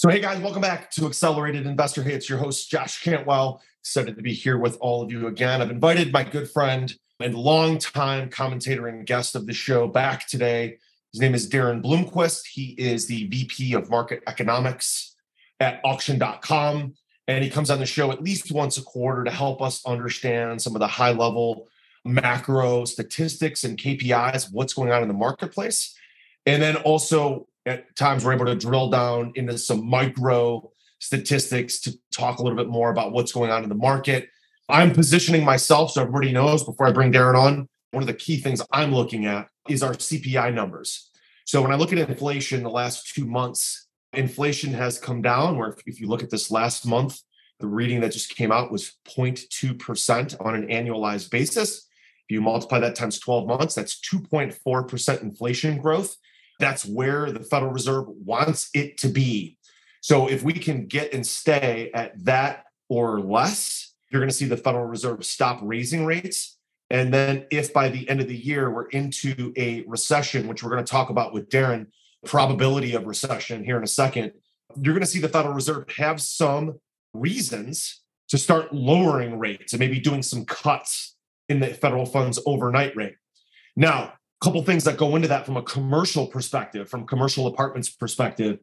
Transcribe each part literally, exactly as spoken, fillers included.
So, hey guys, welcome back to Accelerated Investor. Hey, it's your host, Josh Cantwell. Excited to be here with all of you again. I've invited my good friend and longtime commentator and guest of the show back today. His name is Darren Bloomquist. He is the V P of Market Economics at auction dot com. And he comes on the show at least once a quarter to help us understand some of the high-level macro statistics and K P Is, what's going on in the marketplace. And then also at times we're able to drill down into some micro statistics to talk a little bit more about what's going on in the market. I'm positioning myself, so everybody knows before I bring Darren on, one of the key things I'm looking at is our C P I numbers. So when I look at inflation the last two months, inflation has come down, where if, if you look at this last month, the reading that just came out was zero point two percent on an annualized basis. If you multiply that times twelve months, that's two point four percent inflation growth. That's where the Federal Reserve wants it to be. So if we can get and stay at that or less, you're going to see the Federal Reserve stop raising rates. And then if by the end of the year, we're into a recession, which we're going to talk about with Darren, probability of recession here in a second, you're going to see the Federal Reserve have some reasons to start lowering rates and maybe doing some cuts in the federal funds overnight rate. Now, couple things that go into that from a commercial perspective, from commercial apartments perspective,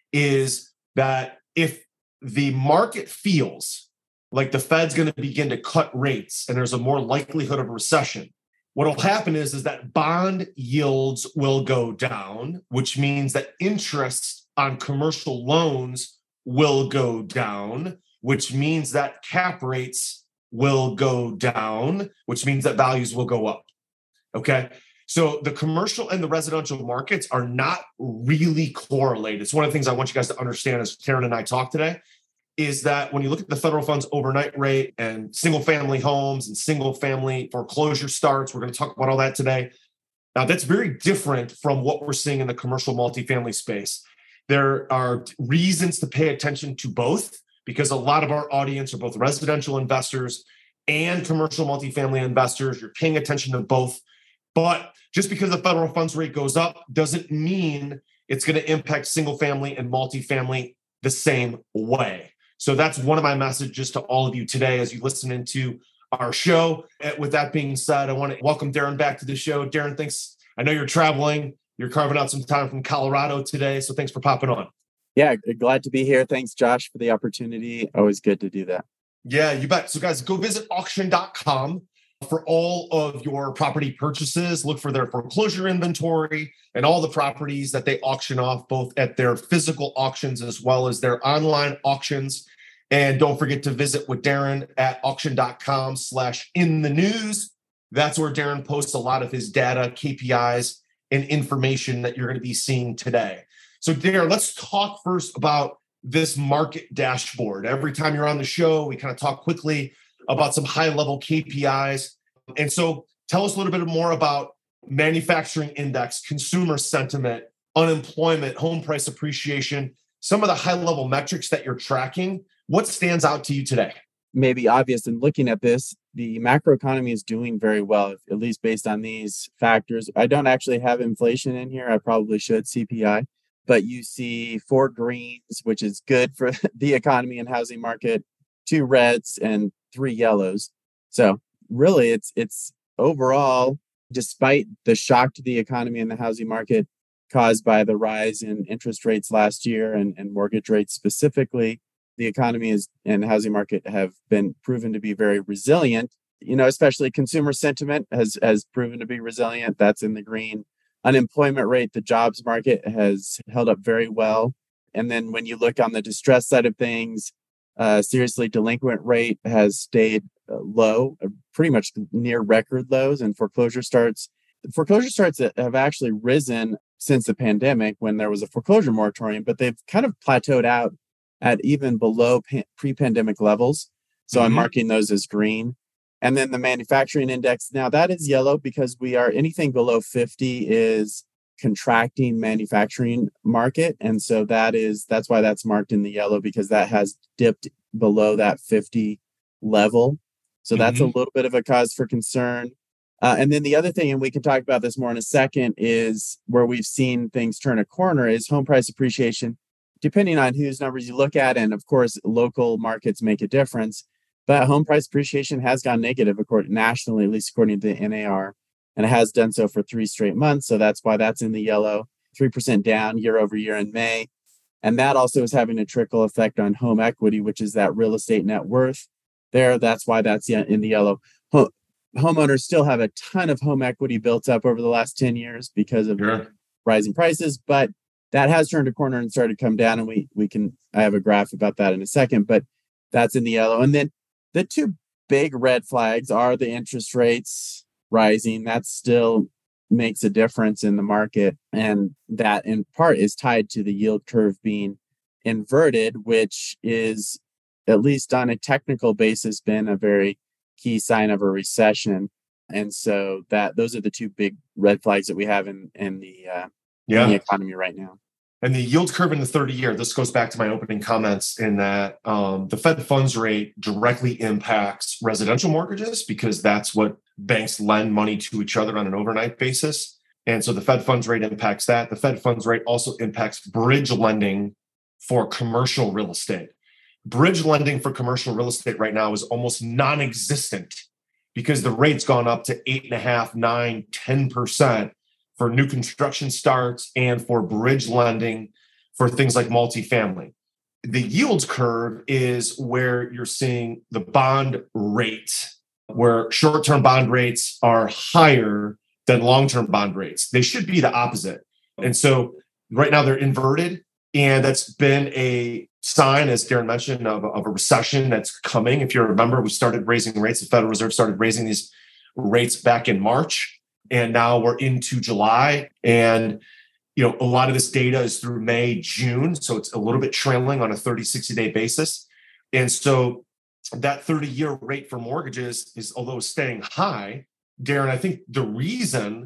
is that if the market feels like the Fed's going to begin to cut rates and there's a more likelihood of a recession, what will happen is, is that bond yields will go down, which means that interest on commercial loans will go down, which means that cap rates will go down, which means that values will go up. Okay. So the commercial and the residential markets are not really correlated. It's one of the things I want you guys to understand as Karen and I talk today, is that when you look at the federal funds overnight rate and single family homes and single family foreclosure starts, we're going to talk about all that today. Now, that's very different from what we're seeing in the commercial multifamily space. There are reasons to pay attention to both, because a lot of our audience are both residential investors and commercial multifamily investors. You're paying attention to both. But just because the federal funds rate goes up doesn't mean it's going to impact single family and multifamily the same way. So that's one of my messages to all of you today as you listen into our show. With that being said, I want to welcome Darren back to the show. Darren, thanks. I know you're traveling. You're carving out some time from Colorado today. So thanks for popping on. Yeah, glad to be here. Thanks, Josh, for the opportunity. Always good to do that. Yeah, you bet. So guys, go visit auction dot com. For all of your property purchases. Look for their foreclosure inventory and all the properties that they auction off, both at their physical auctions as well as their online auctions. And don't forget to visit with Darren at auction dot com slash in the news. That's where Darren posts a lot of his data, K P Is, and information that you're going to be seeing today. So Darren, let's talk first about this market dashboard. Every time you're on the show, we kind of talk quickly about some high-level K P Is. And so tell us a little bit more about manufacturing index, consumer sentiment, unemployment, home price appreciation, some of the high-level metrics that you're tracking. What stands out to you today? Maybe obvious in looking at this, the macroeconomy is doing very well, at least based on these factors. I don't actually have inflation in here. I probably should, C P I. But you see four greens, which is good for the economy and housing market, two reds, and three yellows. So really, it's it's overall, despite the shock to the economy and the housing market caused by the rise in interest rates last year and, and mortgage rates specifically, the economy is and housing market have been proven to be very resilient. You know, especially consumer sentiment has has proven to be resilient. That's in the green. Unemployment rate, the jobs market has held up very well. And then when you look on the distress side of things, uh, seriously delinquent rate has stayed uh, low, uh, pretty much near record lows. And foreclosure starts, foreclosure starts have actually risen since the pandemic when there was a foreclosure moratorium, but they've kind of plateaued out at even below pa- pre-pandemic levels. So mm-hmm. I'm marking those as green. And then the manufacturing index, now that is yellow because we are anything below fifty is contracting manufacturing market. And so that is, that's why that's marked in the yellow, because that has dipped below that fifty level. So mm-hmm. that's a little bit of a cause for concern. Uh, and then the other thing, and we can talk about this more in a second, is where we've seen things turn a corner is home price appreciation. depending on whose numbers you look at, and of course, local markets make a difference, but home price appreciation has gone negative according nationally, at least according to the N A R, and it has done so for three straight months. So that's why that's in the yellow, three percent down year over year in May. And that also is having a trickle effect on home equity, which is that real estate net worth there. That's why that's in the yellow. Home, homeowners still have a ton of home equity built up over the last ten years because of Sure. rising prices, but that has turned a corner and started to come down. And we we can, I have a graph about that in a second, but that's in the yellow. And then the two big red flags are the interest rates rising. That still makes a difference in the market. And that in part is tied to the yield curve being inverted, which is, at least on a technical basis, been a very key sign of a recession. And so that those are the two big red flags that we have in, in the uh, Yeah. in the economy right now. And the yield curve in the thirty year, this goes back to my opening comments in that um, the Fed funds rate directly impacts residential mortgages because that's what banks lend money to each other on an overnight basis. And so the Fed funds rate impacts that. The Fed funds rate also impacts bridge lending for commercial real estate. Bridge lending for commercial real estate right now is almost non-existent because the rate's gone up to eight and a half, nine, ten percent for new construction starts and for bridge lending for things like multifamily. The yield curve is where you're seeing the bond rate, where short-term bond rates are higher than long-term bond rates. They should be the opposite. And so right now they're inverted, and that's been a sign, as Darren mentioned, of, of a recession that's coming. If you remember, we started raising rates. The Federal Reserve started raising these rates back in March. And now we're into July, and you know a lot of this data is through May, June, so it's a little bit trailing on a thirty, sixty day basis. And so that thirty year rate for mortgages is, although staying high, Darren, I think the reason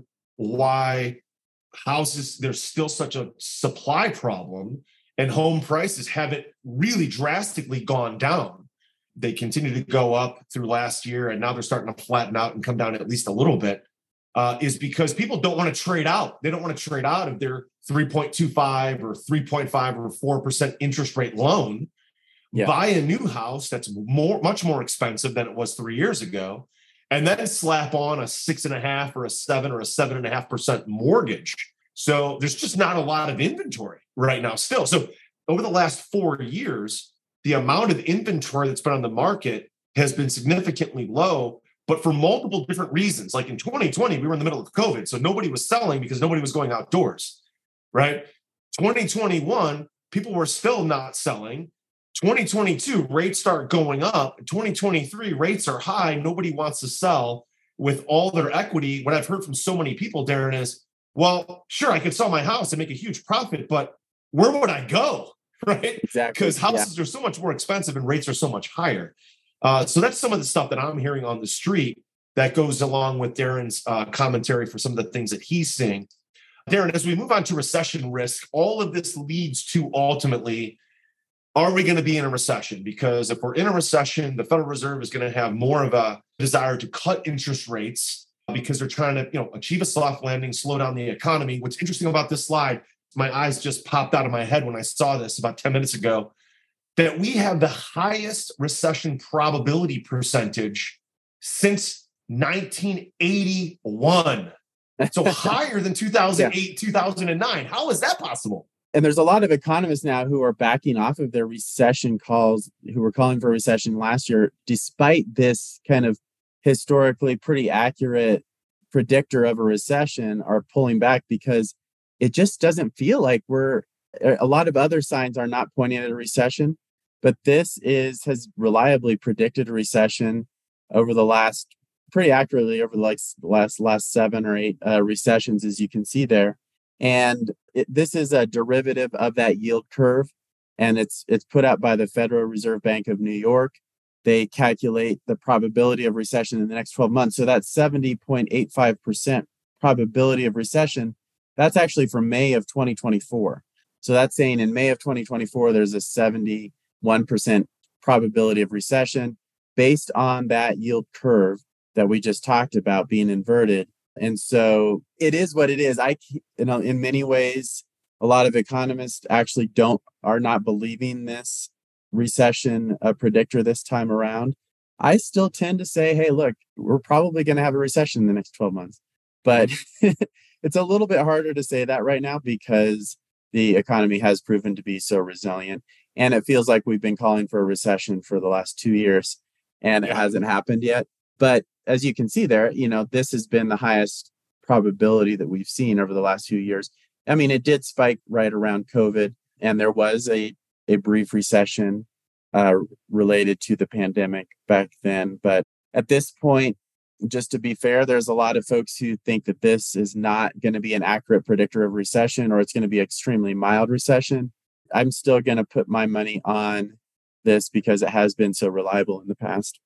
why houses, there's still such a supply problem and home prices haven't really drastically gone down. They continue to go up through last year, and now they're starting to flatten out and come down at least a little bit. Uh, is because people don't want to trade out. They don't want to trade out of their three point two five or three point five or four percent interest rate loan, yeah. buy a new house that's more, much more expensive than it was three years ago, and then slap on a six and a half or a seven or a seven and a half percent mortgage. So there's just not a lot of inventory right now still. So over the last four years, the amount of inventory that's been on the market has been significantly low, but for multiple different reasons. Like in twenty twenty, we were in the middle of COVID, so nobody was selling because nobody was going outdoors, right? twenty twenty-one, people were still not selling. twenty twenty-two, rates start going up. twenty twenty-three, rates are high. Nobody wants to sell with all their equity. What I've heard from so many people, Darren, is, well, sure, I could sell my house and make a huge profit, but where would I go, right? Exactly. Because houses yeah. are so much more expensive and rates are so much higher. Uh, so that's some of the stuff that I'm hearing on the street that goes along with Darren's uh, commentary for some of the things that he's seeing. Darren, as we move on to recession risk, all of this leads to ultimately, are we going to be in a recession? Because if we're in a recession, the Federal Reserve is going to have more of a desire to cut interest rates because they're trying to, you know, achieve a soft landing, slow down the economy. What's interesting about this slide, my eyes just popped out of my head when I saw this about ten minutes ago, that we have the highest recession probability percentage since nineteen eighty-one. So higher than two thousand eight, yeah. two thousand nine. How is that possible? And there's a lot of economists now who are backing off of their recession calls, who were calling for a recession last year, despite this kind of historically pretty accurate predictor of a recession, are pulling back because it just doesn't feel like we're, a lot of other signs are not pointing at a recession. But this is has reliably predicted a recession over the last, pretty accurately over the like last last seven or eight uh, recessions, as you can see there. And it, this is a derivative of that yield curve, and it's it's put out by the Federal Reserve Bank of New York. They calculate the probability of recession in the next twelve months. So that's seventy point eight five percent probability of recession. That's actually from May of twenty twenty-four. So that's saying in May of twenty twenty-four, there's a seventy-one percent probability of recession based on that yield curve that we just talked about being inverted. And so it is what it is. I, you know, in many ways, A lot of economists actually don't are not believing this recession uh, predictor this time around. I still tend to say, hey, look, we're probably going to have a recession in the next twelve months. But it's a little bit harder to say that right now because the economy has proven to be so resilient. And it feels like we've been calling for a recession for the last two years and it hasn't happened yet. But as you can see there, you know, this has been the highest probability that we've seen over the last few years. I mean, it did spike right around COVID, and there was a, a brief recession uh, related to the pandemic back then. But at this point, just to be fair, there's a lot of folks who think that this is not going to be an accurate predictor of recession, or it's going to be extremely mild recession. I'm still going to put my money on this because it has been so reliable in the past.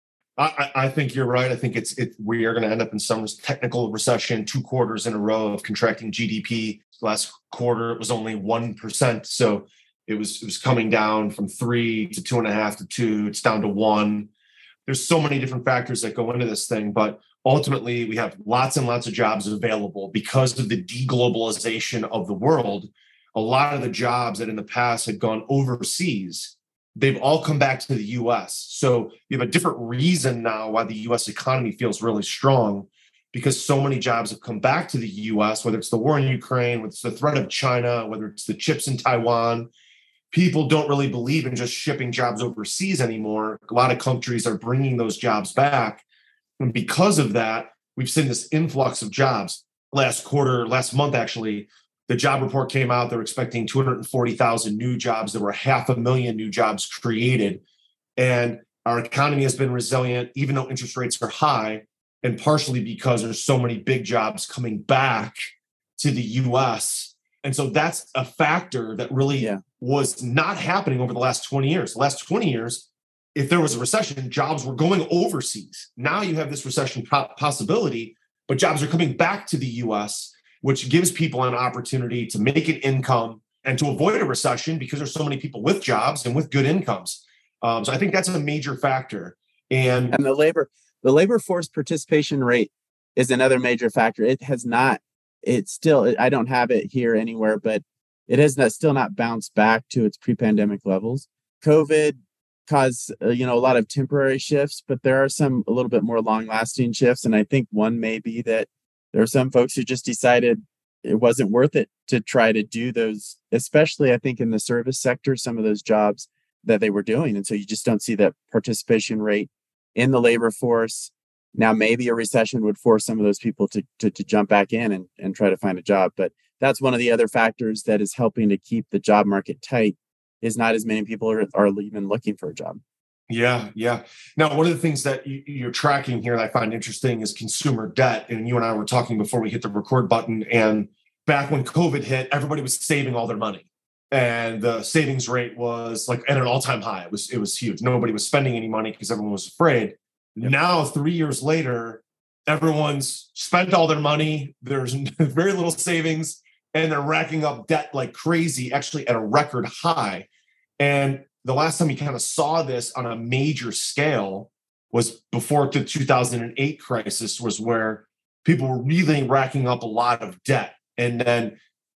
I, I think you're right. I think it's it. We are going to end up in some technical recession, two quarters in a row of contracting G D P. Last quarter, it was only one percent. So it was it was coming down from three to two and a half to two. It's down to one. There's so many different factors that go into this thing, but ultimately we have lots and lots of jobs available because of the deglobalization of the world. A lot of the jobs that in the past had gone overseas, they've all come back to the U S. So you have a different reason now why the U S economy feels really strong, because so many jobs have come back to the U S, whether it's the war in Ukraine, whether it's the threat of China, whether it's the chips in Taiwan. People don't really believe in just shipping jobs overseas anymore. A lot of countries are bringing those jobs back. And because of that, we've seen this influx of jobs. Last quarter, last month, actually, the job report came out. They're expecting two hundred forty thousand new jobs. There were half a million new jobs created. And our economy has been resilient, even though interest rates are high, and partially because there's so many big jobs coming back to the U S. And so that's a factor that really yeah. was not happening over the last twenty years. The last twenty years, if there was a recession, jobs were going overseas. Now you have this recession possibility, but jobs are coming back to the U S, which gives people an opportunity to make an income and to avoid a recession because there's so many people with jobs and with good incomes. Um, so I think that's a major factor. And, and the labor, the labor force participation rate is another major factor. It has not, it's still, I don't have it here anywhere, but it has not, still not bounced back to its pre-pandemic levels. COVID caused, uh, you know, a lot of temporary shifts, but there are some a little bit more long-lasting shifts. And I think one may be that there are some folks who just decided it wasn't worth it to try to do those, especially I think in the service sector, some of those jobs that they were doing. And so you just don't see that participation rate in the labor force. Now, maybe a recession would force some of those people to, to, to jump back in and, and try to find a job. But that's one of the other factors that is helping to keep the job market tight, is not as many people are, are even looking for a job. Yeah, yeah. Now, one of the things that you, you're tracking here that I find interesting is consumer debt. And you and I were talking before we hit the record button. And back when COVID hit, everybody was saving all their money. And the savings rate was like at an all-time high. It was, it was huge. Nobody was spending any money because everyone was afraid. Yep. Now, three years later, everyone's spent all their money. There's very little savings, and they're racking up debt like crazy, actually at a record high. And the last time you kind of saw this on a major scale was before the two thousand eight crisis, was where people were really racking up a lot of debt. And then,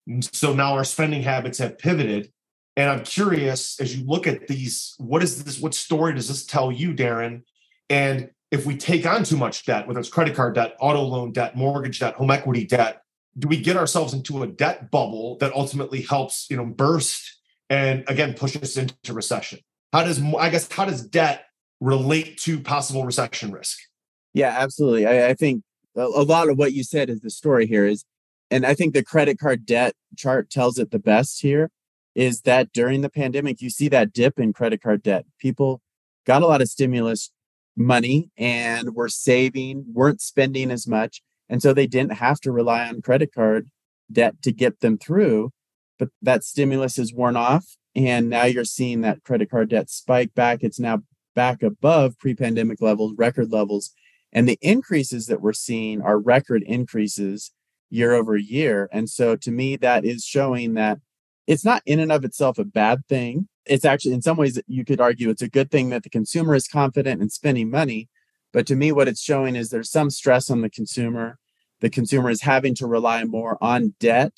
so now our spending habits have pivoted. And I'm curious, as you look at these, what is this, what story does this tell you, Darren? And if we take on too much debt, whether it's credit card debt, auto loan debt, mortgage debt, home equity debt, do we get ourselves into a debt bubble that ultimately helps, you know, burst and again push us into recession? How does, I guess, how does debt relate to possible recession risk? Yeah, absolutely. I, I think a, a lot of what you said is the story here is, and I think the credit card debt chart tells it the best here, is that during the pandemic, you see that dip in credit card debt. People got a lot of stimulus money and were saving, weren't spending as much. And so they didn't have to rely on credit card debt to get them through. But that stimulus is worn off. And now you're seeing that credit card debt spike back. It's now back above pre-pandemic levels, record levels. And the increases that we're seeing are record increases year over year. And so to me, that is showing that it's not in and of itself a bad thing. It's actually, in some ways, you could argue it's a good thing that the consumer is confident in spending money. But to me, what it's showing is there's some stress on the consumer. The consumer is having to rely more on debt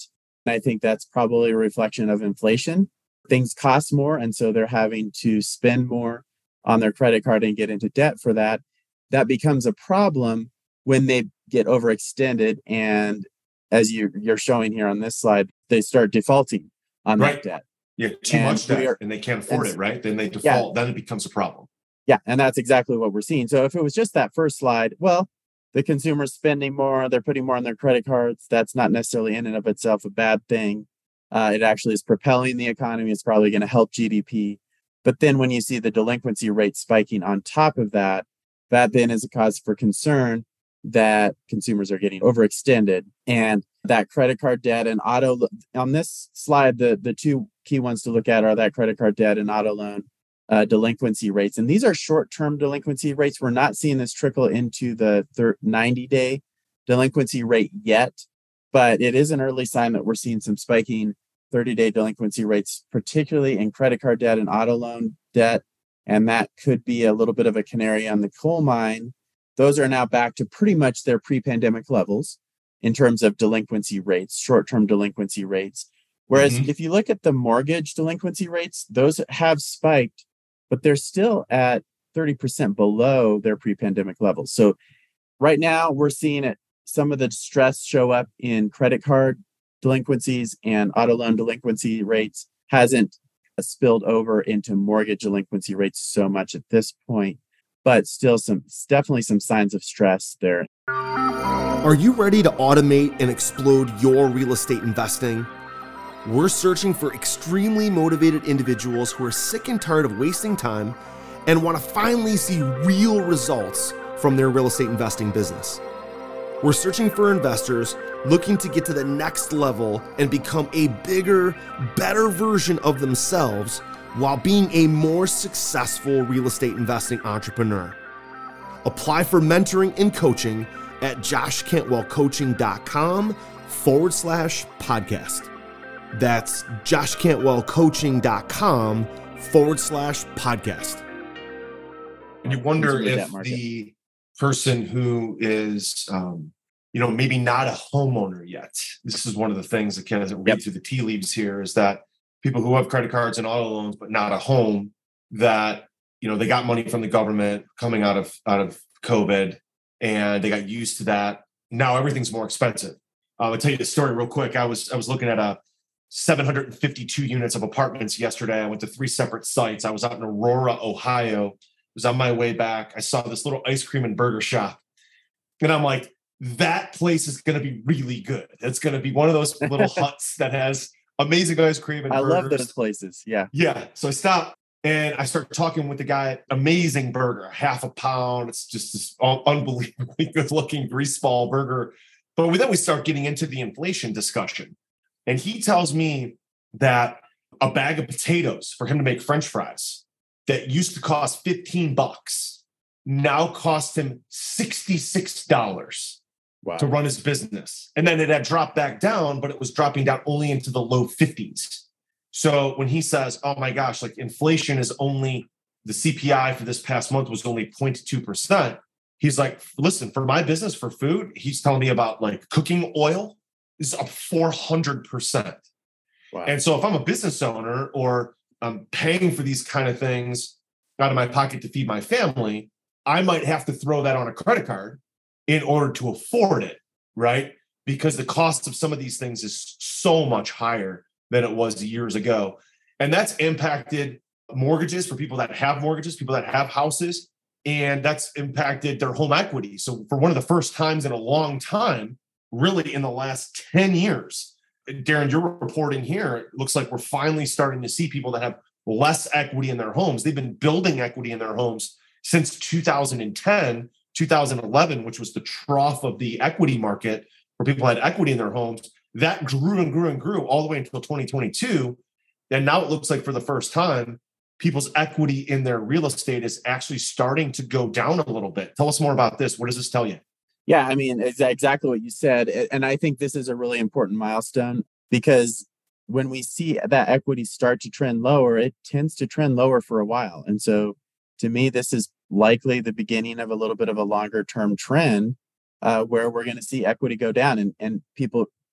I think that's probably a reflection of inflation. Things cost more, and so they're having to spend more on their credit card and get into debt for that. That becomes a problem when they get overextended. And as you, you're showing here on this slide, they start defaulting on right. that debt. Yeah, too and much debt, are, and they can't afford and, it, right? Then they default, yeah. Then it becomes a problem. Yeah, and that's exactly what we're seeing. So if it was just that first slide, well, the consumer's spending more, they're putting more on their credit cards. That's not necessarily in and of itself a bad thing. Uh, it actually is propelling the economy. It's probably going to help G D P. But then when you see the delinquency rate spiking on top of that, that then is a cause for concern that consumers are getting overextended. And that credit card debt and auto, on this slide, the, the two key ones to look at are that credit card debt and auto loan uh, delinquency rates. And these are short-term delinquency rates. We're not seeing this trickle into the ninety-day delinquency rate yet, but it is an early sign that we're seeing some spiking thirty-day delinquency rates, particularly in credit card debt and auto loan debt. And that could be a little bit of a canary on the coal mine. Those are now back to pretty much their pre-pandemic levels in terms of delinquency rates, short-term delinquency rates. Whereas mm-hmm. if you look at the mortgage delinquency rates, those have spiked, but they're still at thirty percent below their pre-pandemic levels. So right now we're seeing it, some of the stress show up in credit card delinquencies, and auto loan delinquency rates hasn't spilled over into mortgage delinquency rates so much at this point, but still some definitely some signs of stress there. Are you ready to automate and explode your real estate investing? We're searching for extremely motivated individuals who are sick and tired of wasting time and want to finally see real results from their real estate investing business. We're searching for investors looking to get to the next level and become a bigger, better version of themselves while being a more successful real estate investing entrepreneur. Apply for mentoring and coaching at joshcantwellcoaching.com forward slash podcast. That's joshcantwellcoaching.com forward slash podcast. And you wonder if the person who is, um, you know, maybe not a homeowner yet. This is one of the things that Ken doesn't read yep. through the tea leaves here, is that people who have credit cards and auto loans, but not a home, that, you know, they got money from the government coming out of, out of COVID, and they got used to that. Now everything's more expensive. Uh, I'll tell you the story real quick. I was, I was looking at a seven hundred fifty-two units of apartments yesterday. I went to three separate sites. I was out in Aurora, Ohio. I was on my way back. I saw this little ice cream and burger shop. And I'm like, that place is going to be really good. It's going to be one of those little huts that has amazing ice cream and I burgers. love those places. Yeah. Yeah. So I stopped and I start talking with the guy. Amazing burger, half a pound. It's just this unbelievably good looking grease ball burger. But then we start getting into the inflation discussion. And he tells me that a bag of potatoes for him to make French fries that used to cost fifteen bucks now cost him sixty-six dollars wow. to run his business. And then it had dropped back down, but it was dropping down only into the low fifties. So when he says, oh my gosh, like inflation is only, the C P I for this past month was only zero point two percent. He's like, listen, for my business, for food, he's telling me about like cooking oil is up four hundred percent. Wow. And so if I'm a business owner or I'm paying for these kind of things out of my pocket to feed my family, I might have to throw that on a credit card in order to afford it, right? Because the cost of some of these things is so much higher than it was years ago. And that's impacted mortgages for people that have mortgages, people that have houses, and that's impacted their home equity. So for one of the first times in a long time, really in the last ten years, Darren, you're reporting here, it looks like we're finally starting to see people that have less equity in their homes. They've been building equity in their homes since two thousand ten, two thousand eleven, which was the trough of the equity market where people had equity in their homes. That grew and grew and grew all the way until twenty twenty-two. And now it looks like for the first time, people's equity in their real estate is actually starting to go down a little bit. Tell us more about this. What does this tell you? Yeah, I mean, it's exactly what you said. And I think this is a really important milestone because when we see that equity start to trend lower, it tends to trend lower for a while. And so to me, this is likely the beginning of a little bit of a longer term trend uh, where we're going to see equity go down. And, and people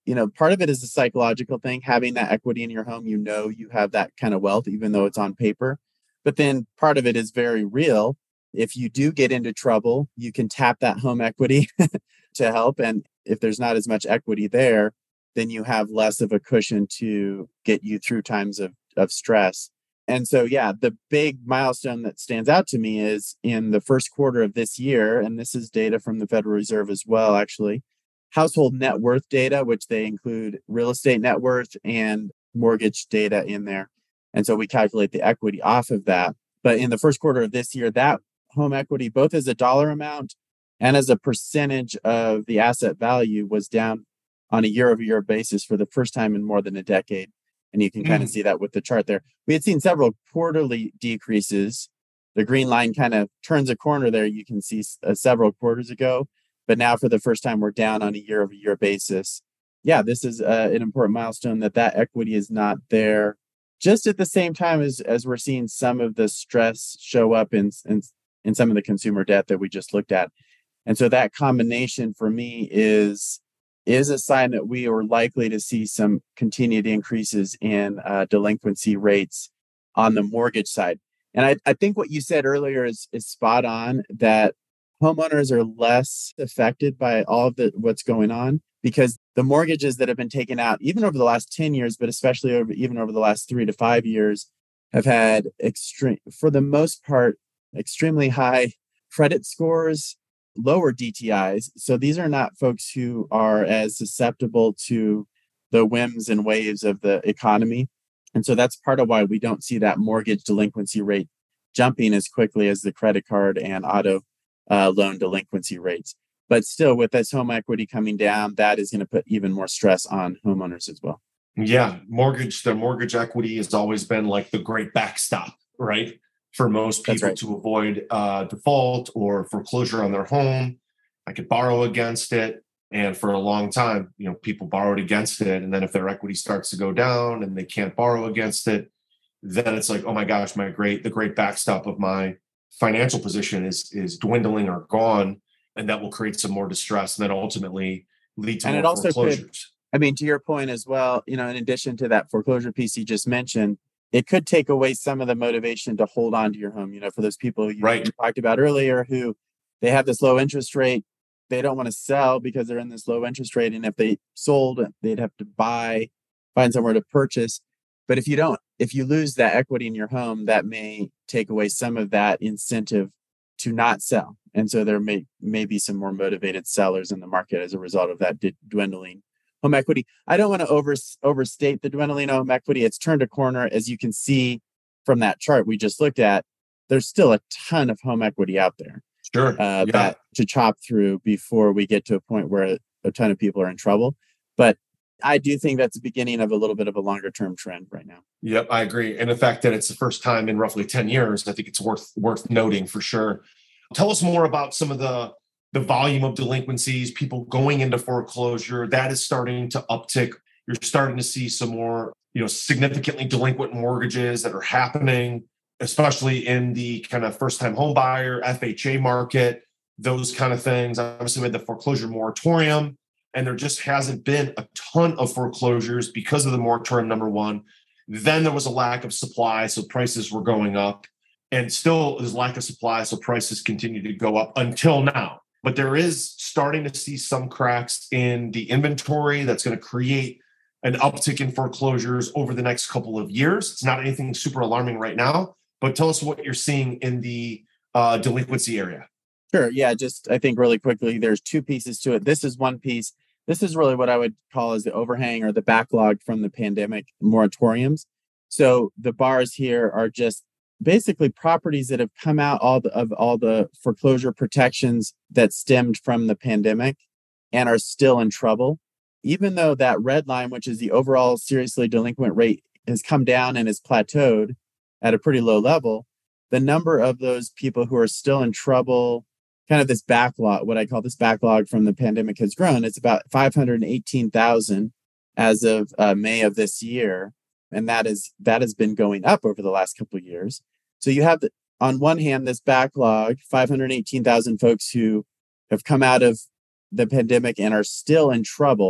you know, part of it is a psychological thing, having that equity in your home. You know, you have that kind of wealth, even though it's on paper. But then part of it is very real. If you do get into trouble, you can tap that home equity to help. And if there's not as much equity there, then you have less of a cushion to get you through times of, of stress. And so, yeah, the big milestone that stands out to me is in the first quarter of this year, and this is data from the Federal Reserve as well, actually, household net worth data, which they include real estate net worth and mortgage data in there. And so we calculate the equity off of that. But in the first quarter of this year, that home equity, both as a dollar amount and as a percentage of the asset value, was down on a year-over-year basis for the first time in more than a decade. And you can kind of see that with the chart there. We had seen several quarterly decreases. The green line kind of turns a corner there. You can see uh, several quarters ago. But now for the first time, we're down on a year-over-year basis. Yeah, this is uh, an important milestone that that equity is not there just at the same time as, as we're seeing some of the stress show up in, in, in some of the consumer debt that we just looked at. And so that combination for me is is a sign that we are likely to see some continued increases in uh, delinquency rates on the mortgage side. And I, I think what you said earlier is, is spot on, that homeowners are less affected by all of the what's going on because the mortgages that have been taken out, even over the last ten years, but especially over even over the last three to five years, have had extreme, for the most part, extremely high credit scores, lower D T Is. So these are not folks who are as susceptible to the whims and waves of the economy. And so that's part of why we don't see that mortgage delinquency rate jumping as quickly as the credit card and auto uh, loan delinquency rates. But still, with this home equity coming down, that is going to put even more stress on homeowners as well. Yeah, mortgage, the mortgage equity has always been like the great backstop, right? For most people right. to avoid uh, default or foreclosure on their home. I could borrow against it. And for a long time, you know, people borrowed against it. And then if their equity starts to go down and they can't borrow against it, then it's like, oh my gosh, my great, the great backstop of my financial position is, is dwindling or gone. And that will create some more distress and then ultimately lead to and more it also foreclosures. Could, I mean, to your point as well, you know, in addition to that foreclosure piece you just mentioned, it could take away some of the motivation to hold on to your home, you know, for those people you, right. you talked about earlier who they have this low interest rate. They don't want to sell because they're in this low interest rate. And if they sold, they'd have to buy, find somewhere to purchase. But if you don't, if you lose that equity in your home, that may take away some of that incentive to not sell. And so there may, may be some more motivated sellers in the market as a result of that d- dwindling home equity. I don't want to over, overstate the dwindling home equity. It's turned a corner. As you can see from that chart we just looked at, there's still a ton of home equity out there. Sure. Uh, yeah. That to chop through before we get to a point where a ton of people are in trouble. But I do think that's the beginning of a little bit of a longer term trend right now. Yep, I agree. And the fact that it's the first time in roughly ten years, I think it's worth worth noting for sure. Tell us more about some of the, the volume of delinquencies, people going into foreclosure. That is starting to uptick. You're starting to see some more, you know, significantly delinquent mortgages that are happening, especially in the kind of first-time home buyer, F H A market, those kind of things. Obviously, we had the foreclosure moratorium, and there just hasn't been a ton of foreclosures because of the moratorium, number one. Then there was a lack of supply, so prices were going up. And still there's lack of supply, so prices continue to go up until now. But there is starting to see some cracks in the inventory that's going to create an uptick in foreclosures over the next couple of years. It's not anything super alarming right now, but tell us what you're seeing in the uh, delinquency area. Sure. Yeah, just I think really quickly, there's two pieces to it. This is one piece. This is really what I would call as the overhang or the backlog from the pandemic moratoriums. So the bars here are just basically properties that have come out all the, of all the foreclosure protections that stemmed from the pandemic and are still in trouble. Even though that red line, which is the overall seriously delinquent rate, has come down and is plateaued at a pretty low level, the number of those people who are still in trouble, kind of this backlog, what I call this backlog from the pandemic, has grown. It's about five hundred eighteen thousand as of uh, May of this year. And that is that has been going up over the last couple of years. So you have, the, on one hand, this backlog, five hundred eighteen thousand folks who have come out of the pandemic and are still in trouble.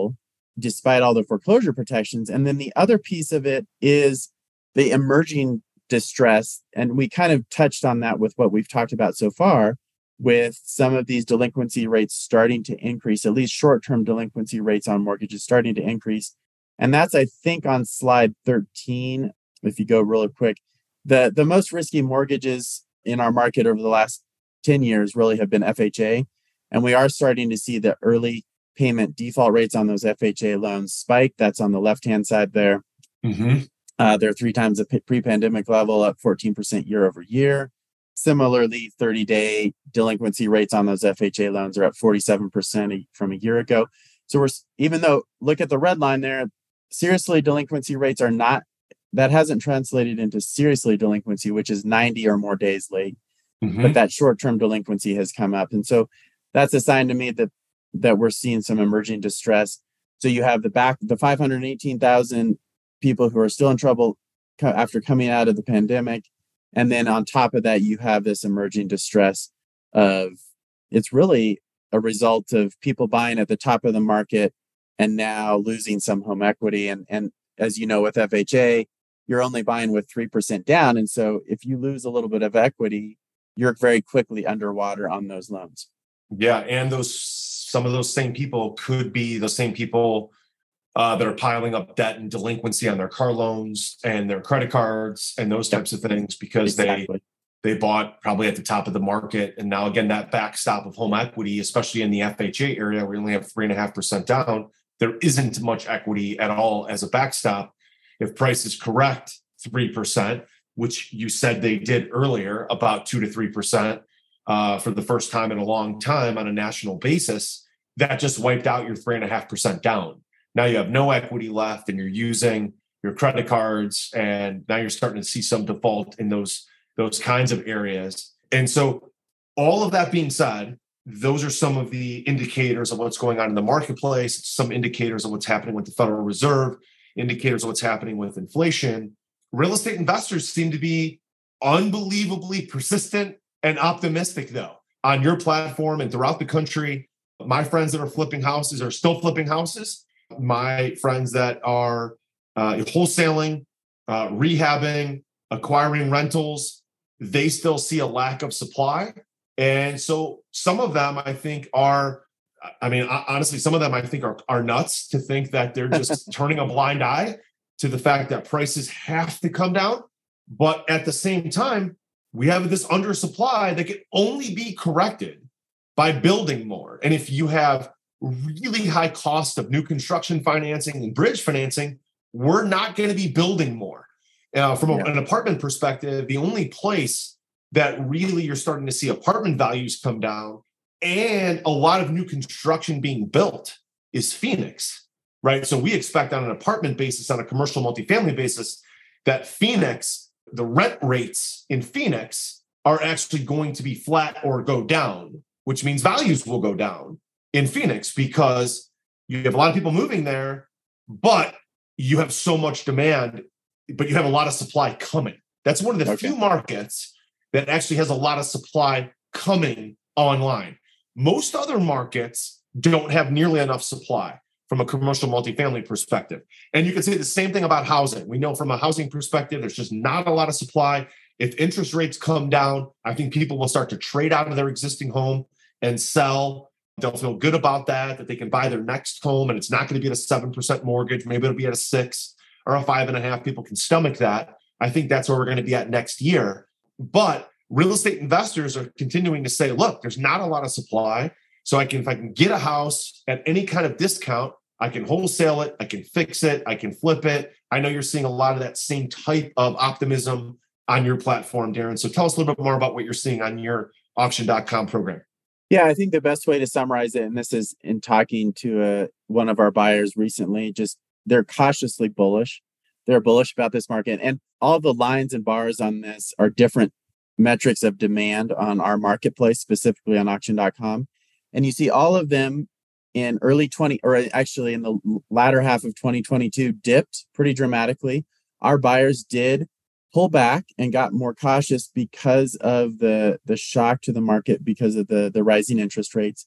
despite all the foreclosure protections. And then the other piece of it is the emerging distress. And we kind of touched on that with what we've talked about so far, with some of these delinquency rates starting to increase, at least short-term delinquency rates on mortgages starting to increase. And that's, I think, on slide thirteen, if you go really quick. The, the most risky mortgages in our market over the last ten years really have been F H A. And we are starting to see the early payment default rates on those F H A loans spike. That's on the left-hand side there. Mm-hmm. Uh, they're three times the pre-pandemic level, up fourteen percent year over year. Similarly, thirty-day delinquency rates on those F H A loans are up forty-seven percent from a year ago. So we're, even though, look at the red line there, seriously delinquency rates are not, that hasn't translated into seriously delinquency, which is ninety or more days late. Mm-hmm. But that short-term delinquency has come up. And so that's a sign to me that that we're seeing some emerging distress. So you have the back, the five hundred eighteen thousand people who are still in trouble co- after coming out of the pandemic. And then on top of that, you have this emerging distress of, it's really a result of people buying at the top of the market and now losing some home equity. And, and as you know, with F H A, you're only buying with three percent down. And so if you lose a little bit of equity, you're very quickly underwater on those loans. Yeah. And those, some of those same people could be the same people uh, that are piling up debt and delinquency on their car loans and their credit cards and those types of things, because exactly. they, they bought probably at the top of the market. And now again, that backstop of home equity, especially in the F H A area, we only have three and a half percent down. There isn't much equity at all as a backstop. If price is correct, three percent, which you said they did earlier, about two to three percent uh, for the first time in a long time on a national basis, that just wiped out your three and a half percent down. Now you have no equity left and you're using your credit cards, and now you're starting to see some default in those, those kinds of areas. And so all of that being said, those are some of the indicators of what's going on in the marketplace, some indicators of what's happening with the Federal Reserve, indicators of what's happening with inflation. Real estate investors seem to be unbelievably persistent and optimistic, though, on your platform and throughout the country. My friends that are flipping houses are still flipping houses. My friends that are uh, wholesaling, uh, rehabbing, acquiring rentals, they still see a lack of supply. And so some of them, I think, are, I mean, honestly, some of them I think are, are nuts to think that they're just turning a blind eye to the fact that prices have to come down. But at the same time, we have this undersupply that can only be corrected by building more. And if you have really high cost of new construction financing and bridge financing, we're not going to be building more. Uh, from a, yeah. an apartment perspective, the only place that really you're starting to see apartment values come down and a lot of new construction being built is Phoenix, right? So we expect on an apartment basis, on a commercial multifamily basis, that Phoenix, the rent rates in Phoenix are actually going to be flat or go down, which means values will go down in Phoenix because you have a lot of people moving there, but you have so much demand, but you have a lot of supply coming. That's one of the okay. few markets that actually has a lot of supply coming online. Most other markets don't have nearly enough supply from a commercial multifamily perspective. And you can say the same thing about housing. We know from a housing perspective, there's just not a lot of supply. If interest rates come down, I think people will start to trade out of their existing home and sell. They'll feel good about that, that they can buy their next home and it's not going to be at a seven percent mortgage. Maybe it'll be at a six or a five and a half. People can stomach that. I think that's where we're going to be at next year. But real estate investors are continuing to say, look, there's not a lot of supply. So I can, if I can get a house at any kind of discount, I can wholesale it, I can fix it, I can flip it. I know you're seeing a lot of that same type of optimism on your platform, Darren. So tell us a little bit more about what you're seeing on your auction dot com program. Yeah, I think the best way to summarize it, and this is in talking to a, one of our buyers recently, just they're cautiously bullish. They're bullish about this market. And all the lines and bars on this are different metrics of demand on our marketplace, specifically on auction dot com. And you see all of them in early twenty, or actually in the latter half of twenty twenty-two, dipped pretty dramatically. Our buyers did pull back and got more cautious because of the, the shock to the market, because of the, the rising interest rates.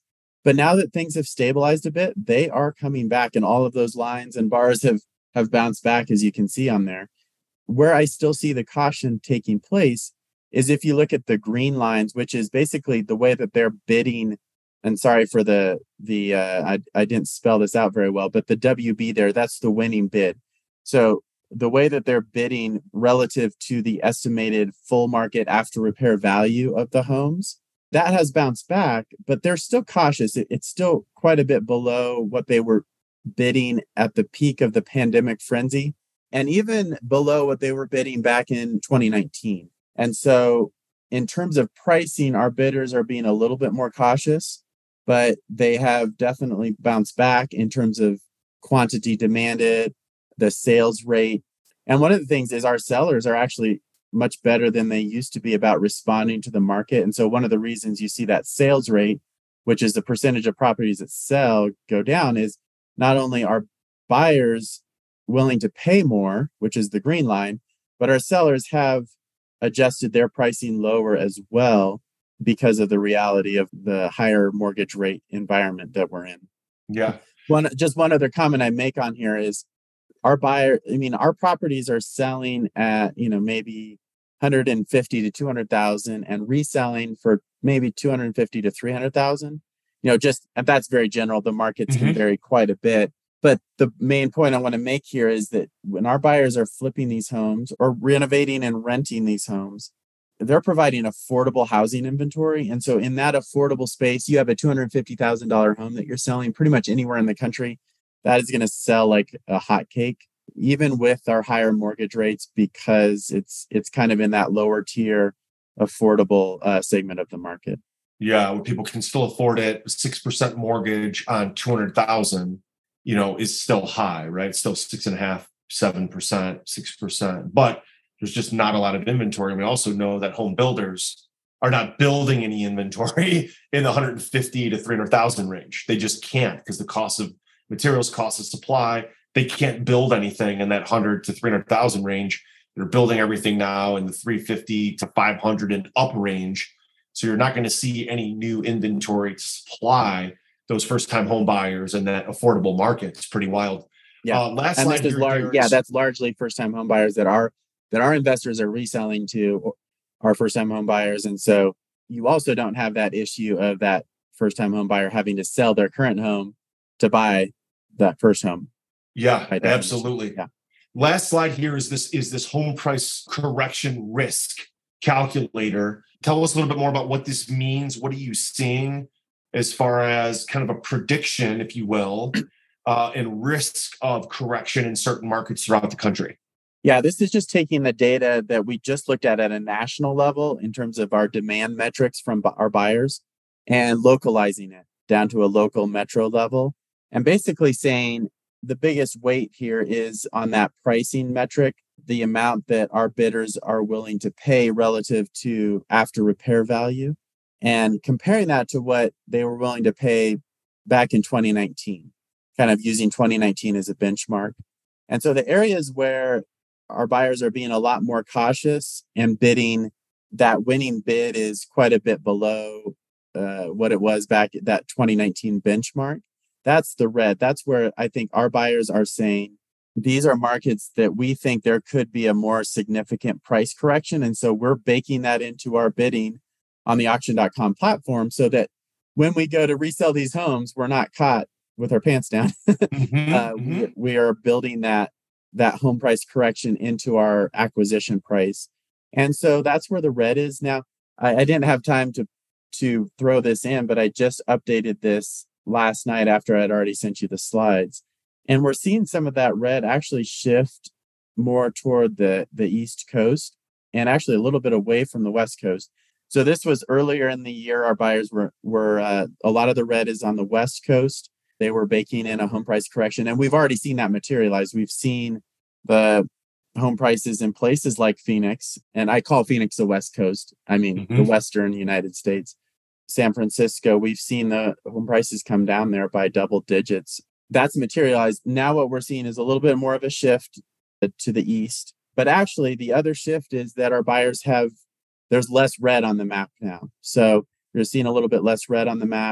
But now that things have stabilized a bit, they are coming back, and all of those lines and bars have have bounced back, as you can see on there. Where I still see the caution taking place is if you look at the green lines, which is basically the way that they're bidding. And sorry for the, the uh, I, I didn't spell this out very well, but the W B there, that's the winning bid. So the way that they're bidding relative to the estimated full market after repair value of the homes, that has bounced back, but they're still cautious. It, it's still quite a bit below what they were bidding at the peak of the pandemic frenzy, and even below what they were bidding back in twenty nineteen. And so in terms of pricing, our bidders are being a little bit more cautious, but they have definitely bounced back in terms of quantity demanded, the sales rate. And one of the things is our sellers are actually much better than they used to be about responding to the market. And so one of the reasons you see that sales rate, which is the percentage of properties that sell, go down, is not only are buyers willing to pay more, which is the green line, but our sellers have adjusted their pricing lower as well because of the reality of the higher mortgage rate environment that we're in. Yeah. One, just one other comment I make on here is our buyer, I mean, our properties are selling at, you know, maybe one hundred fifty to two hundred thousand and reselling for maybe two hundred fifty to three hundred thousand. You know, just, and that's very general. The markets Mm-hmm. can vary quite a bit. But the main point I want to make here is that when our buyers are flipping these homes or renovating and renting these homes, they're providing affordable housing inventory. And so in that affordable space, you have a two hundred fifty thousand dollars home that you're selling pretty much anywhere in the country. That is going to sell like a hotcake, even with our higher mortgage rates, because it's it's kind of in that lower tier affordable uh, segment of the market. Yeah, where people can still afford it. six percent mortgage on two hundred thousand, you know, is still high, right? It's still six and a half, seven percent, six percent. But there's just not a lot of inventory. And we also know that home builders are not building any inventory in the one hundred fifty to three hundred thousand range. They just can't, because the cost of materials, cost of supply, they can't build anything in that one hundred to three hundred thousand range. They're building everything now in the three fifty to five hundred and up range. So you're not going to see any new inventory to supply those first-time home buyers in that affordable market. It's pretty wild. Yeah, Uh, last and slide this is here, large. Darius. Yeah, that's largely first-time home buyers that are that our investors are reselling to our first-time home buyers, and so you also don't have that issue of that first-time home buyer having to sell their current home to buy that first home. Yeah, by definition. absolutely. Yeah. Last slide here is this is this home price correction risk calculator. Tell us a little bit more about what this means. What are you seeing as far as kind of a prediction, if you will, uh, and risk of correction in certain markets throughout the country? Yeah, this is just taking the data that we just looked at at a national level in terms of our demand metrics from bu- our buyers and localizing it down to a local metro level, and basically saying the biggest weight here is on that pricing metric, the amount that our bidders are willing to pay relative to after repair value, and comparing that to what they were willing to pay back in twenty nineteen, kind of using twenty nineteen as a benchmark. And so the areas where our buyers are being a lot more cautious and bidding, that winning bid is quite a bit below uh, what it was back at that twenty nineteen benchmark. That's the red. That's where I think our buyers are saying, these are markets that we think there could be a more significant price correction. And so we're baking that into our bidding on the auction dot com platform so that when we go to resell these homes, we're not caught with our pants down. Mm-hmm, uh, mm-hmm. we, we are building that, that home price correction into our acquisition price. And so that's where the red is. Now, I, I didn't have time to, to throw this in, but I just updated this last night after I'd already sent you the slides. And we're seeing some of that red actually shift more toward the, the East Coast and actually a little bit away from the West Coast. So this was earlier in the year. Our buyers were, were uh, a lot of the red is on the West Coast. They were baking in a home price correction. And we've already seen that materialize. We've seen the home prices in places like Phoenix. And I call Phoenix the West Coast. I mean, Mm-hmm. the Western United States. San Francisco, we've seen the home prices come down there by double digits. That's materialized. Now what we're seeing is a little bit more of a shift to the east. But actually, the other shift is that our buyers have, there's less red on the map now. So you're seeing a little bit less red on the map.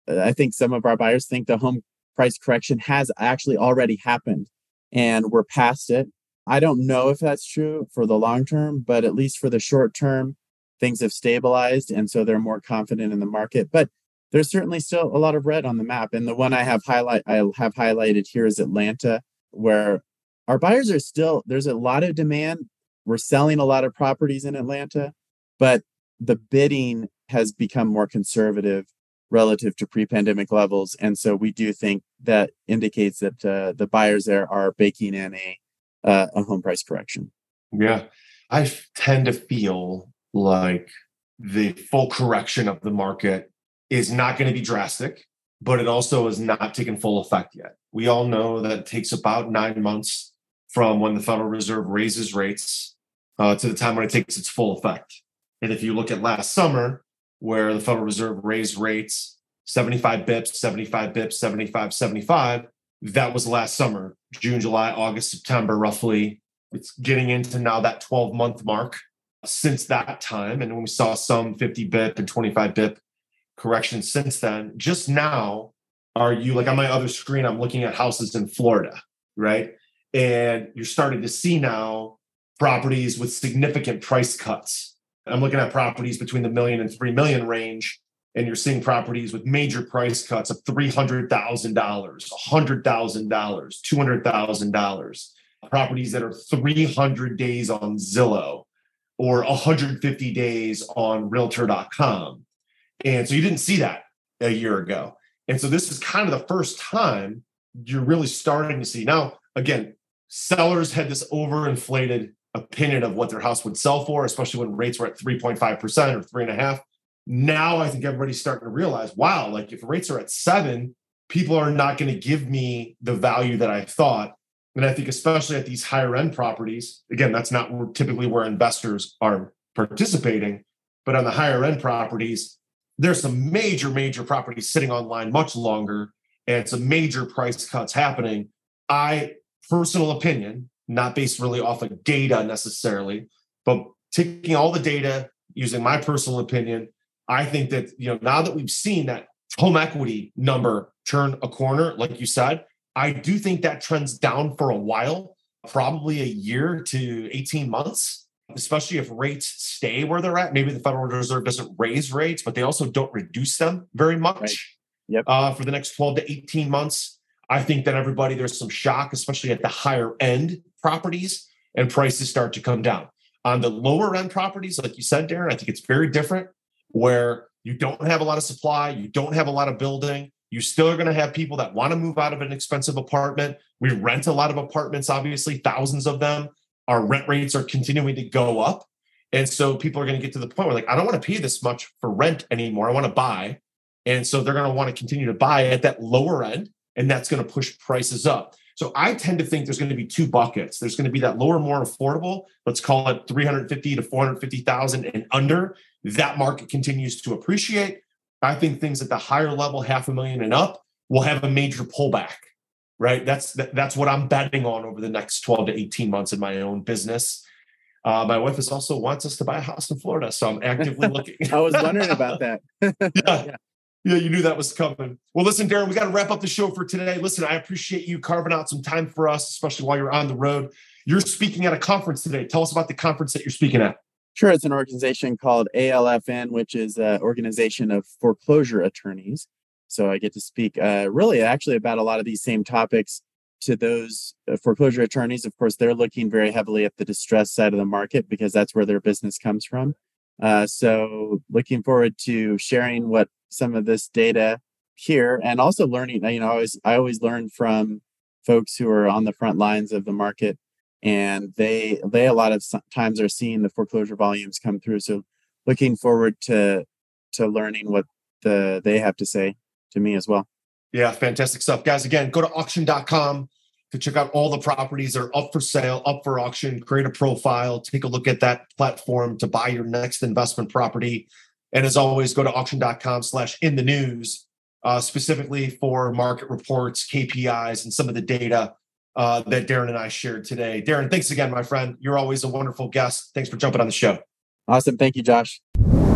I think some of our buyers think the home price correction has actually already happened and we're past it. I don't know if that's true for the long term, but at least for the short term, things have stabilized. And so they're more confident in the market. But there's certainly still a lot of red on the map. And the one I have highlight I have highlighted here is Atlanta, where our buyers are still, there's a lot of demand. We're selling a lot of properties in Atlanta, but the bidding has become more conservative relative to pre-pandemic levels. And so we do think that indicates that uh, the buyers there are baking in a uh, a home price correction. Yeah, I tend to feel like the full correction of the market is not going to be drastic, but it also is not taking full effect yet. We all know that it takes about nine months from when the Federal Reserve raises rates uh, to the time when it takes its full effect. And if you look at last summer, where the Federal Reserve raised rates seventy-five bips, seventy-five bips, seventy-five, seventy-five, that was last summer, June, July, August, September, roughly. It's getting into now that twelve month mark since that time. And when we saw some fifty bip and twenty-five bip corrections since then, just now, are you like on my other screen, I'm looking at houses in Florida, right? And you're starting to see now properties with significant price cuts. I'm looking at properties between the million and three million range. And you're seeing properties with major price cuts of three hundred thousand dollars, one hundred thousand dollars, two hundred thousand dollars. Properties that are three hundred days on Zillow or one hundred fifty days on realtor dot com. And so you didn't see that a year ago. And so this is kind of the first time you're really starting to see. Now, again, sellers had this overinflated opinion of what their house would sell for, especially when rates were at three point five percent or three and a half. Now I think everybody's starting to realize, wow, like if rates are at seven, people are not going to give me the value that I thought. And I think especially at these higher end properties, again, that's not typically where investors are participating, but on the higher end properties, there's some major, major properties sitting online much longer and some major price cuts happening. I, personal opinion, not based really off of data necessarily, but taking all the data, using my personal opinion, I think that, you know, now that we've seen that home equity number turn a corner, like you said, I do think that trends down for a while, probably a year to eighteen months, especially if rates stay where they're at. Maybe the Federal Reserve doesn't raise rates, but they also don't reduce them very much. Right. Yep. Uh, for the next twelve to eighteen months. I think that everybody, there's some shock, especially at the higher end properties, and prices start to come down. On the lower end properties, like you said, Darren, I think it's very different, where you don't have a lot of supply, you don't have a lot of building. You still are going to have people that want to move out of an expensive apartment. We rent a lot of apartments, obviously, thousands of them. Our rent rates are continuing to go up. And so people are going to get to the point where, like, I don't want to pay this much for rent anymore. I want to buy. And so they're going to want to continue to buy at that lower end, and that's going to push prices up. So I tend to think there's going to be two buckets. There's going to be that lower, more affordable, let's call it three hundred fifty to four hundred fifty thousand and under. That market continues to appreciate. I think things at the higher level, half a million and up, will have a major pullback, right? That's that's what I'm betting on over the next twelve to eighteen months in my own business. Uh, my wife is also wants us to buy a house in Florida, so I'm actively looking. I was wondering about that. yeah. yeah. Yeah, you knew that was coming. Well, listen, Darren, we got to wrap up the show for today. Listen, I appreciate you carving out some time for us, especially while you're on the road. You're speaking at a conference today. Tell us about the conference that you're speaking at. Sure. It's an organization called A L F N, which is an organization of foreclosure attorneys. So I get to speak uh, really actually about a lot of these same topics to those uh, foreclosure attorneys. Of course, they're looking very heavily at the distressed side of the market because that's where their business comes from. Uh, so looking forward to sharing what some of this data here, and also learning, you know, I always, I always learn from folks who are on the front lines of the market, and they, they a lot of times are seeing the foreclosure volumes come through. So looking forward to, to learning what the, they have to say to me as well. Yeah. Fantastic stuff, guys. Again, go to auction dot com to check out all the properties that are up for sale, up for auction, create a profile, take a look at that platform to buy your next investment property. And as always, go to auction dot com slash in the news, uh, specifically for market reports, K P Is, and some of the data uh, that Darren and I shared today. Darren, thanks again, my friend. You're always a wonderful guest. Thanks for jumping on the show. Awesome. Thank you, Josh.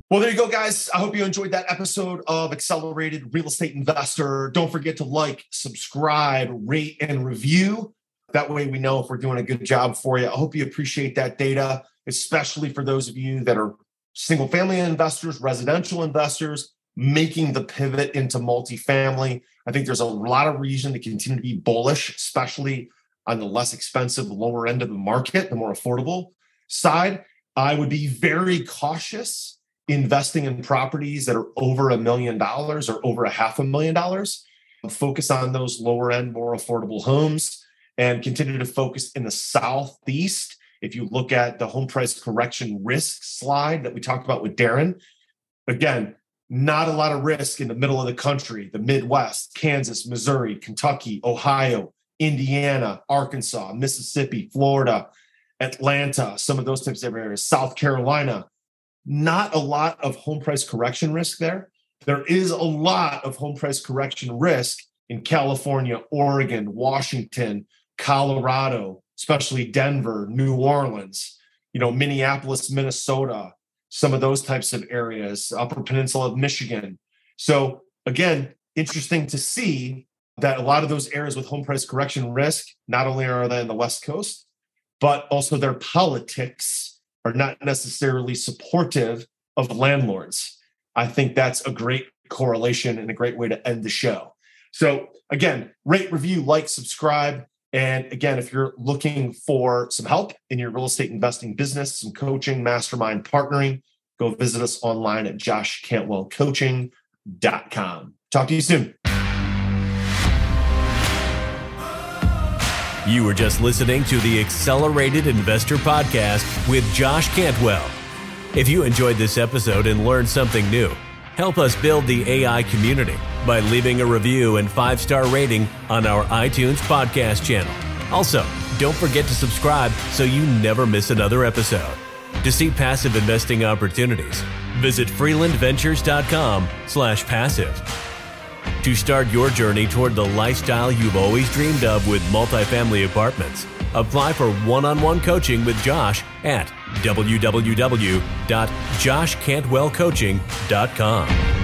Well, there you go, guys. I hope you enjoyed that episode of Accelerated Real Estate Investor. Don't forget to like, subscribe, rate, and review. That way we know if we're doing a good job for you. I hope you appreciate that data, especially for those of you that are single-family investors, residential investors, making the pivot into multifamily. I think there's a lot of reason to continue to be bullish, especially on the less expensive, lower end of the market, the more affordable side. I would be very cautious investing in properties that are over a million dollars or over a half a million dollars. Focus on those lower end, more affordable homes and continue to focus in the Southeast. If you look at the home price correction risk slide that we talked about with Darren, again, not a lot of risk in the middle of the country, the Midwest, Kansas, Missouri, Kentucky, Ohio, Indiana, Arkansas, Mississippi, Florida, Atlanta, some of those types of areas, South Carolina. Not a lot of home price correction risk there. There is a lot of home price correction risk in California, Oregon, Washington, Colorado, especially Denver, New Orleans, you know, Minneapolis, Minnesota, some of those types of areas, Upper Peninsula of Michigan. So again, interesting to see that a lot of those areas with home price correction risk, not only are they on the West Coast, but also their politics are not necessarily supportive of landlords. I think that's a great correlation and a great way to end the show. So again, rate, review, like, subscribe. And again, if you're looking for some help in your real estate investing business, some coaching, mastermind partnering, go visit us online at josh cantwell coaching dot com. Talk to you soon. You were just listening to the Accelerated Investor Podcast with Josh Cantwell. If you enjoyed this episode and learned something new, help us build the A I community by leaving a review and five-star rating on our iTunes podcast channel. Also, don't forget to subscribe so you never miss another episode. To see passive investing opportunities, visit freelandventures.com slash passive. To start your journey toward the lifestyle you've always dreamed of with multifamily apartments, apply for one-on-one coaching with Josh at w w w dot josh cantwell coaching dot com.